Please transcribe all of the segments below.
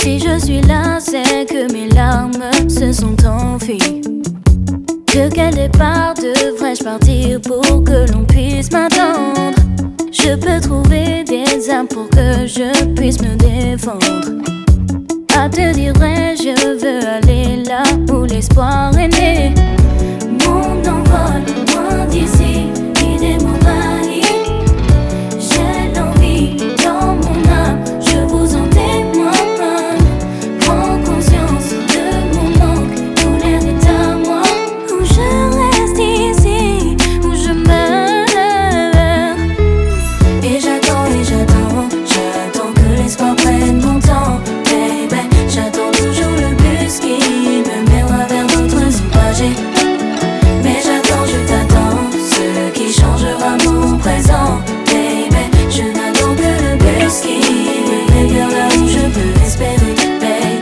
Si je suis là, c'est que mes larmes se sont enfuies. De quel départ devrais-je partir pour que l'on puisse m'attendre? Je peux trouver des armes pour que je puisse me défendre. À te dire vrai, je veux aller là où l'espoir est né. Mon envol, loin d'ici, l'idée m'envahit. J'ai l'envie dans mon âme, je vous en témoigne. Prends conscience de mon manque, tout l'air est à moi. Où je reste ici, où je meurs. Et j'attends que l'espoir prenne mon temps. Baby, j'attends toujours le bus qui me mènera vers d'autres images. Mais j'attends, je t'attends, ce qui changera mon présent. Baby, je n'attends que le bus qui me mène vers là où je peux espérer. Baby.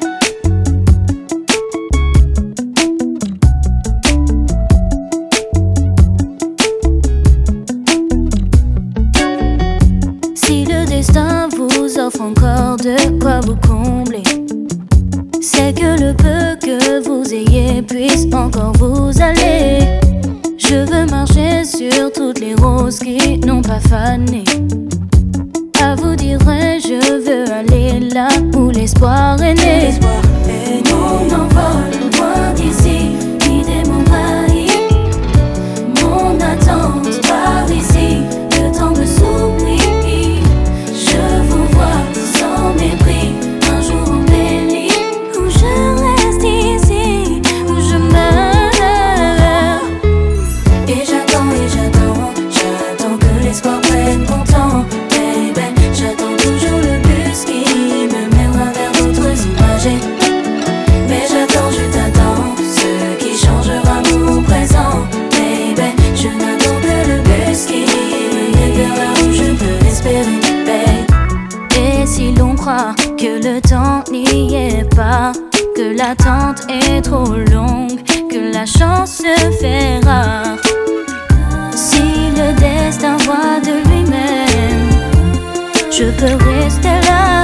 Si le destin vous offre encore de quoi vous combler, c'est que le peu que vous ayez puisse encore vous aller. Je veux marcher sur toutes les roses qui n'ont pas fané. À vous dire vrai, je veux aller là où l'espoir est né. Mon envol, loin d'ici, l'idée m'envahit. Mon attente par ici, le temps me sourit. Je vous vois sans mépris, un jour embelli. Où je reste ici, où je meurs. Et j'attends que l'espoir prenne mon temps. Baby, j'attends toujours le bus qui me mènera vers d'autres images. Mais j'attends, je t'attends, ce qui changera mon présent. Baby, je n'attends que le bus qui me mène vers là où je peux espérer. Baby. Et si l'on croit que le temps n'y est pas, que l'attente est trop longue, que la chance se fait rare, si le destin voit de lui-même, je peux rester là.